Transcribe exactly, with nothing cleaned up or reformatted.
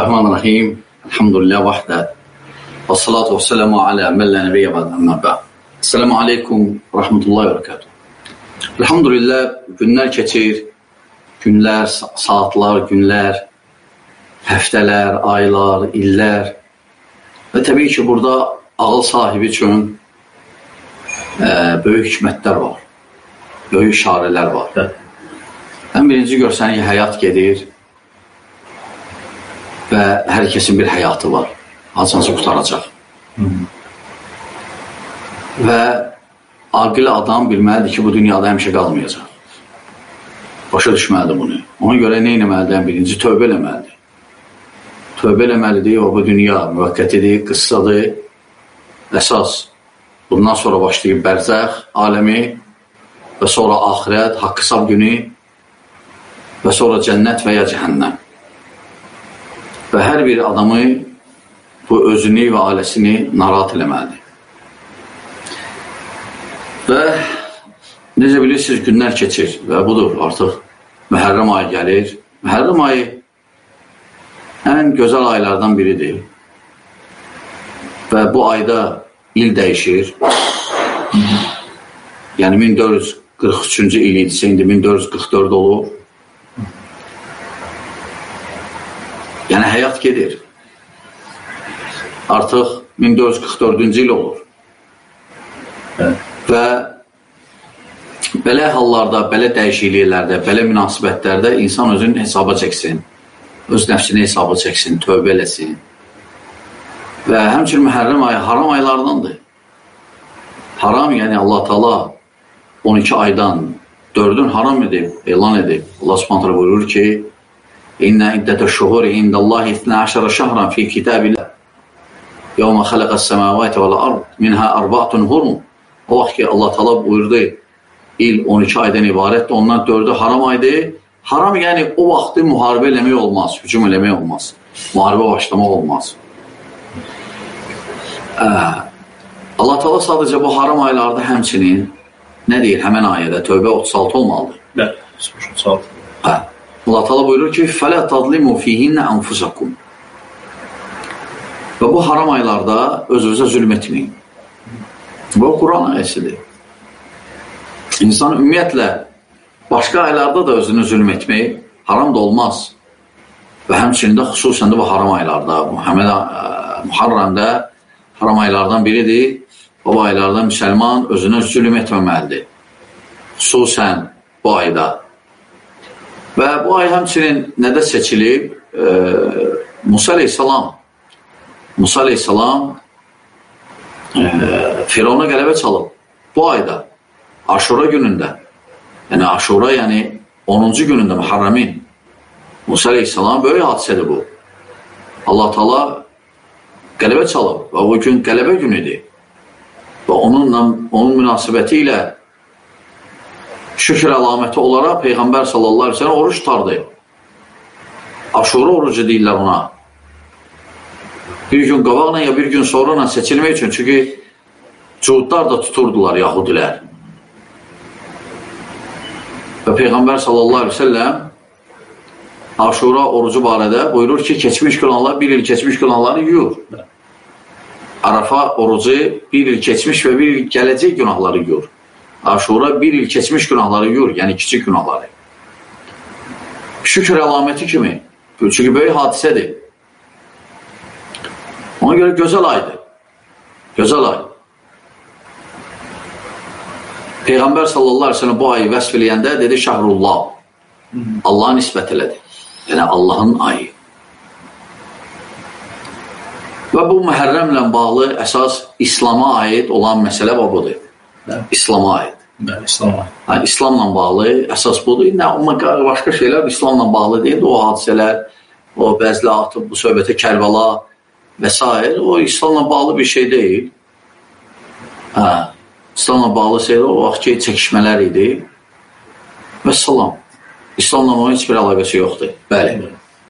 Bismillahirrahmanirrahim. Elhamdülillah vahdə. Və salatu və selamu alə məllə nəbiyyə bəd əmmə bəd. Esselamu aleykum və rahmetullahi və bərəkatuhu. Elhamdülillah günlər keçir, günlər, saatlar, günlər, həftələr, aylar, illər və təbii ki, burada ağıl sahibi üçün e, böyük hikmətlər var, böyük işarələr var. Ən birinci görsən ki, həyat gedir və hər kəsin bir həyatı var. Haçansı qutaracaq. Hı -hı. Və aqil adam bilməlidir ki, bu dünyada həmişə qalmayacaq. Başa düşməlidir bunu. Ona görə nə etməlidir? Birinci, tövbə eləməlidir. Tövbə eləməlidir, o bu dünya müvəqqətidir, qıssadır. Əsas, bundan sonra başlayıb bərzəx aləmi və sonra axirət, haqq hesab günü və sonra cənnət və ya cəhənnəm. Və hər bir adamı bu özünü və ailəsini narahat eləməlidir. Və necə bilirsiniz, günlər keçir və budur, artıq Məhərrəm ayı gəlir. Məhərrəm ayı ən gözəl aylardan biridir. Və bu ayda il dəyişir. Yəni min dörd yüz qırx üçüncü il idisə, indi min dörd yüz qırx dörd olur. Yəni həyat gedir. Artıq min dörd yüz qırx dördüncü il olur. Evet. Və belə hallarda, belə dəyişikliklərdə, belə münasibətlərdə insan özünü hesaba çəksin, öz nəfsini hesaba çəksin, tövbə eləsin. Və həmçinin Məhərrəm ayı haram aylardandır. Haram, yəni Allah Taala on iki aydan dördün haram edib, elan edib. Allah Subhanahu buyurur ki, İnnə iddətə şuhuri indallahi ithnə əşərə şəhran fi kitabillah. Yevmə xələqəs səməvati vəl ard minhə arba'atun hurum. O vaxt ki, Allah Taala buyurdu, il on iki aydan ibarətdir, ondan dördü haram aydır. Haram yəni o vaxtı müharibə eləmək olmaz, hücum eləmək olmaz, müharibə başlamaq olmaz. Ee, Allah Taala sadəcə bu haram aylarda həmçinin nə deyir həmən ayədə, Tövbə otuz altı olmalıdır. Bəli, otuz altı. Hə. Allah Taala buyurur ki, فَلَا تَظْلِمُوا فِيهِنَّ أَنْفُسَكُمْ. Və bu haram aylarda öz-özə zülm etməyin. Bu Quran ayəsidir. İnsan ümumiyyətlə başqa aylarda da özünü zülm etmək haram da olmaz. Və həmçinin də xüsusən də bu haram aylarda, Muharrəmdə haram aylardan biridir. O aylarda müsəlman özünə zülm etməməlidir. Xüsusən bu ayda. Və bu ay həmçinin nədə seçilib? E, Musa aleyhissalam Musa aleyhissalam e, Firavuna qələbə çalıb bu ayda, Aşura günündə. Yəni Aşura, yəni onuncu günündə Muharremin. Musa aleyhissalam böyük hadisədir bu. Allah Taala qələbə çalıb və o gün qələbə günüdür. Və onunla, onun münasibəti ilə şükür əlaməti olaraq Peyğəmbər sallallahu aleyhi ve sellem oruç tutardı. Aşura orucu deyirlər ona. Bir gün qabaqla ya bir gün sonra seçilmək üçün. Çünki cuhudlar da tuturdular Yahudilər. Və Peyğəmbər sallallahu aleyhi ve sellem Aşura orucu barədə buyurur ki, keçmiş günahlar, bir il keçmiş günahları yuyur. Arafa orucu bir il keçmiş və bir il gələcək günahları yuyur. Aşura bir il keçmiş günahları yuyur, yəni kiçik günahları. Şükür əlaməti kimi. Çünki böyük hadisədir. Ona görə gözəl aydır. Gözəl ay. Peyğəmbər sallallahu aleyhi ve sellem bu ayı vəsf eləyəndə dedi Şəhrullah. Allah'a nisbət elədi. Yəni Allahın ayı. Və bu Məhərrəmlə bağlı əsas İslama aid olan məsələ budur. İslama aid. Bəli, İslama aid. Yəni, İslamla bağlı əsas budur. Nə, başqa şeylər İslamla bağlı deyil. O hadisələr, o bəzlə atıb, bu söhbətə Kərbəla və s. O İslamla bağlı bir şey deyil. Hə, İslamla bağlı şeylər o vaxtki çəkişmələr idi. Və salam. İslamla onun heç bir əlaqəsi yoxdur. Bəli.